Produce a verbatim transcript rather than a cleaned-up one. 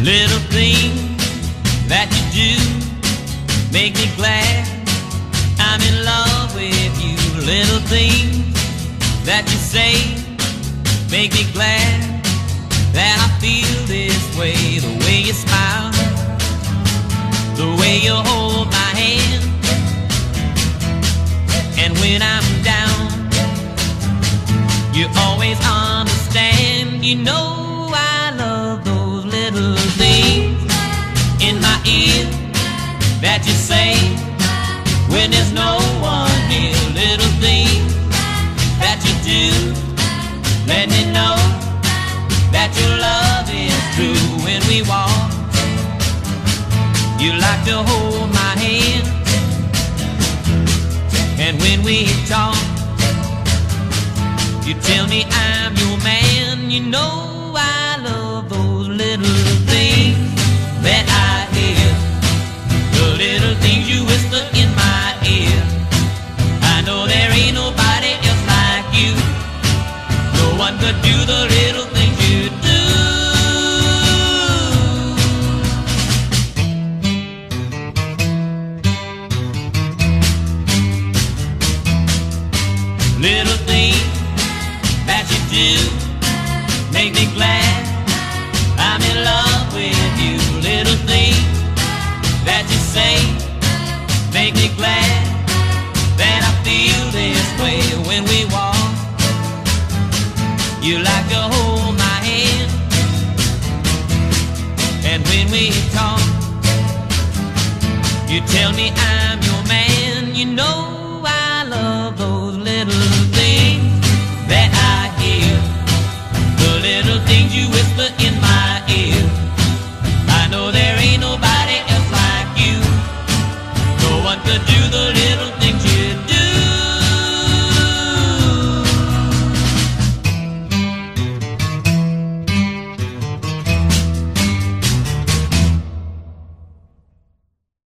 Little things that you do make me glad I'm in love with you. Little things that you say make me glad that I feel this way. The way you smile, the way you hold my hand, and when I'm down, you always understand. You know I love those little things in my ear that you say when there's no one here. Little things that you do let me know that your love is true. When we walk, you like to hold my hand, and when we talk, you tell me I'm your man. You know I love those little things that I hear, the little things you whisper in my ear. I know there ain't nobody else like you. No one could do the little things you do. Little things that you do make me glad